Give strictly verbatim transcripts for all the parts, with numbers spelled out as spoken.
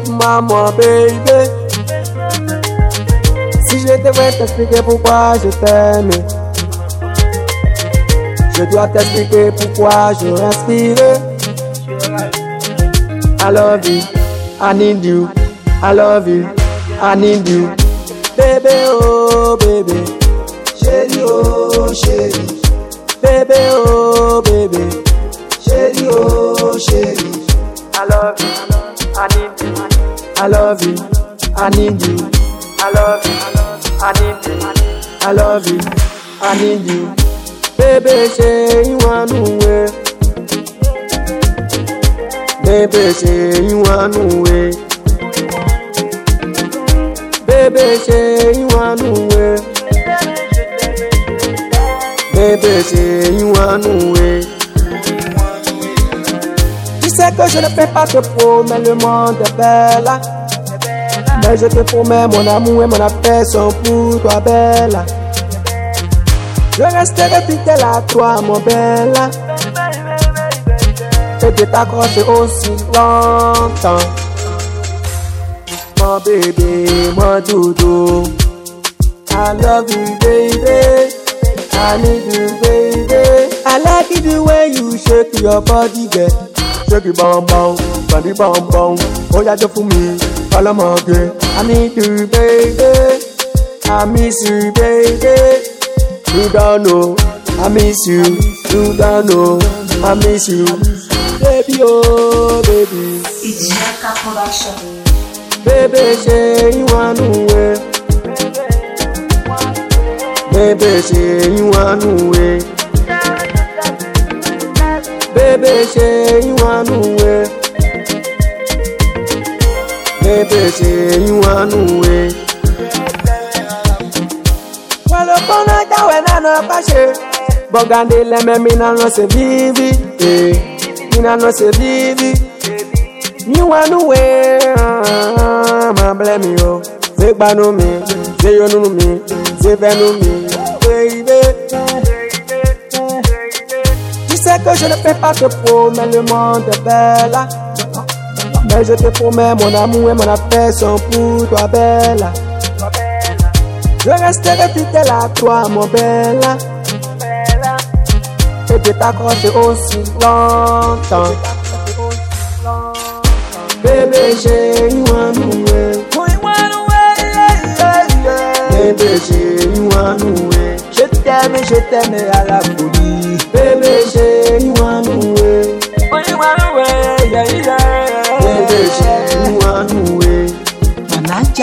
maman, baby. Si je devrais t'expliquer pourquoi je t'aime, je dois t'expliquer pourquoi je respire. I love you, I need you, I love you, I need you. Baby, oh baby, chérie, oh chérie. Baby, oh baby, chérie, oh chérie. I love you, I need you, I love you, I need you. I love you, I need you, I love you, I need you. Baby, say you want to way. Baby, say you want to way. Baby, say you want to way. Baby, say you want to way. Tu sais que je ne fais pas de faux, mais le monde est belle. Mais je te promets, mon amour et mon affection pour toi, belle. Je resterai fidèle à toi, mon belle. Et de t'accrocher aussi longtemps. Mon bébé, mon doudou. I love you, baby. I need you, baby. I like it the way you shake your body, girl. Shake it, bum bum, body bum bum. Oh yeah, just for me. Follow my girl. I need you, baby. I miss you, baby. You don't know, I miss you. You don't know, I miss you. Baby, oh, baby. It's Jacka Production. Baby, say you want to way. Baby, say you want to way. Baby, say you want to way. Baby, say you want to way. Well, upon a day when I know passion, but Gandhi let me me know se vivi, eh, me know se vivi. You want to way, ma blame you. Say banu me, say you know me, say venu me, baby. Tu sais que je ne fais pas de faux, mais le monde est belle. Mais je te promets mon amour et mon affection pour toi, belle. Je resterai fidèle à toi, mon belle. Et de t'accrocher aussi longtemps. Baby, say you want to way. Baby, say you want to way. Je t'aime, je t'aime à la folie. Baby, say you want to way. Baby, say you want to way. Manaja.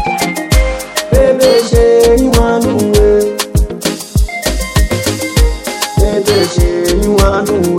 Baby, say you want to way. Baby, say you want to way.